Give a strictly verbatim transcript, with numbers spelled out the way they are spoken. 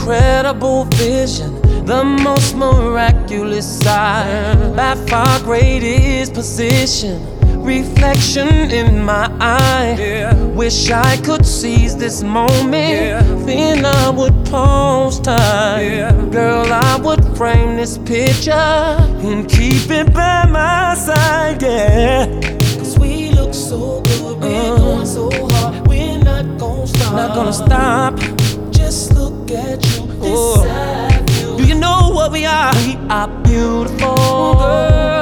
incredible vision, the most miraculous sight, by far greatest position, reflection in my eye. Yeah. Wish I could seize this moment. Yeah. Then I would pause time. Yeah. Girl, I would frame this picture and keep it by my side. Yeah. Cause we look so good, we're uh, going so hard, we're not gonna stop. Not gonna stop. Just look at you, this oh. side view. Do you know what we are? We are beautiful, girl.